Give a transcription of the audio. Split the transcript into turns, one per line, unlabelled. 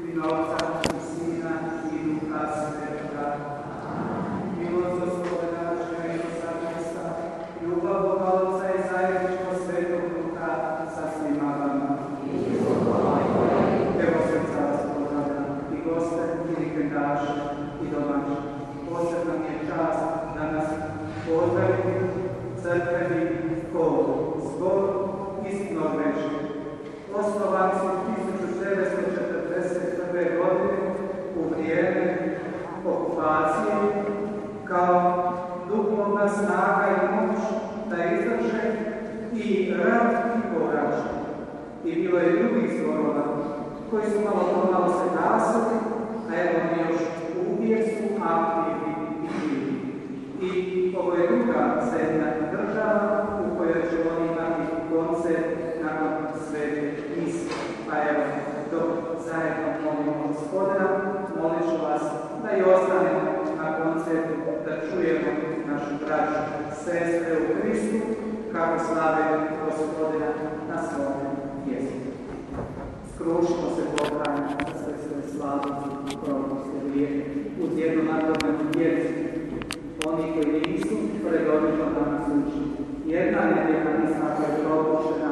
ime Otca i Sina i Duha Svetoga. Milost Gospoda našega Isusa Krista, ljubav Boga Otca i zajedništvo Svetog Duha sa svima vama. Evo srca vas pozdravljam i goste i vikendaše i domaće. Posebna mi je čast danas pozdraviti crkveni hor, zbor iz Norvežke. Osnovan su 1941. godine u vrijeme okupacije kao duhovna snaga i moć da izdrže i rad i povraćaj. I bilo je drugih zborova koji su malo se gasili, a evo oni još uvijek su aktivni i živi. I ovo je druga zemlja i država u kojoj će oni imati koncert nakon svete mise. Pa evo, dok zajedno molimo Gospodina, molit ću vas da i ostanemo na koncertu, da čujemo našu braću, sestre u Kristu, kako slave Gospodina na svom jeziku. Skrušimo se Boga za sve svoje slavnosti i propuste vrijeme uz jednu nagodnu djecu. Oni koji nisu predodnično danas uči. Jedna nedelja misla koja je propuštena